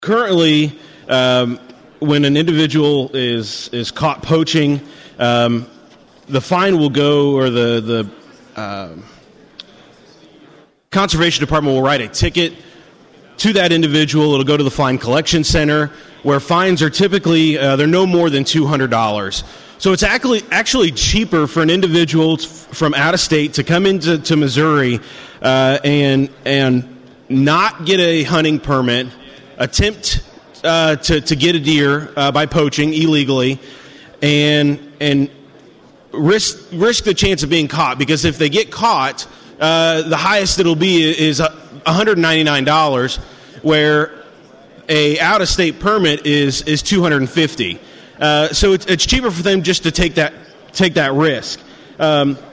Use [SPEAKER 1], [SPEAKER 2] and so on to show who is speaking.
[SPEAKER 1] Currently, when an individual is caught poaching, the fine will go, or the Conservation Department will write a ticket to that individual. It'll go to the fine collection center, where fines are typically they're no more than $200. So it's actually cheaper for an individual from out of state to come into Missouri and not get a hunting permit, attempt to get a deer by poaching illegally, and risk the chance of being caught. Because if they get caught, the highest it'll be is $199, where a out-of-state permit is $250. So it's cheaper for them just to take that risk.